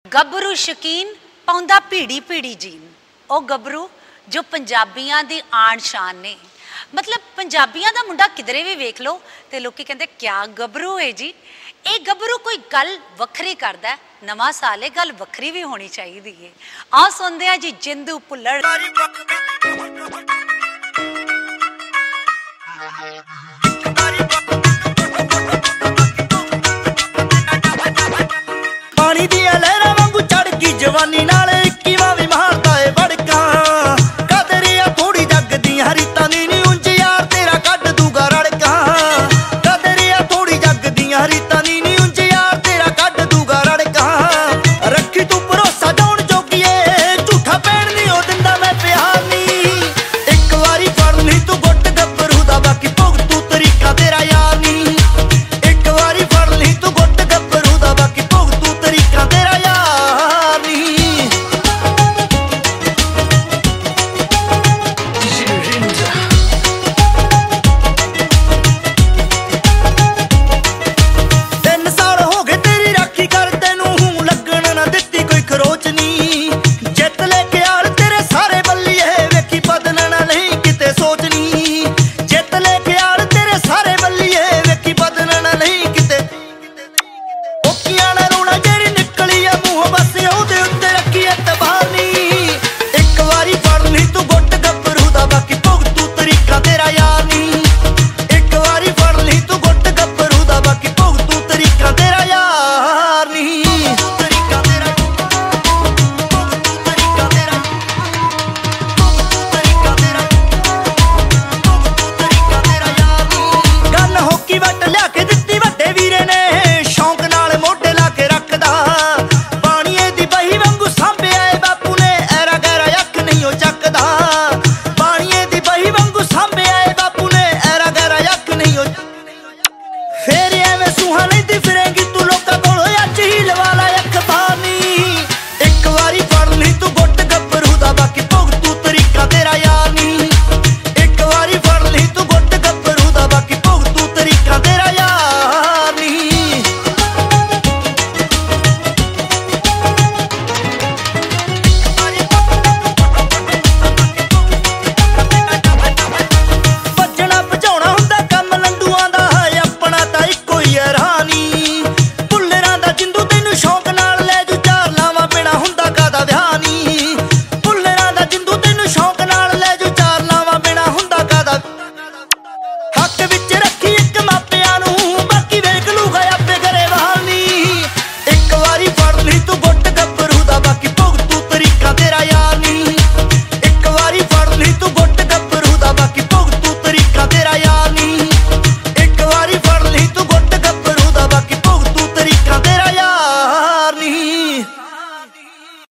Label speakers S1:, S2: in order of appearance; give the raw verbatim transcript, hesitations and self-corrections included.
S1: गबरू शकीन पाउंदा भीड़ी भीड़ी gene. ओ गबरू जो पंजाबियां दी आन शान ने। मतलब पंजाबियां दा मुंडा किधरे भी वेख लो ते लोकी कहंदे क्या गबरू है जी। ये गबरू कोई गल वखरी करदा है, नवां साल है, गल वखरी भी होनी चाहिए है। आ सुनदे आ जी जिंदू भुल्लड़।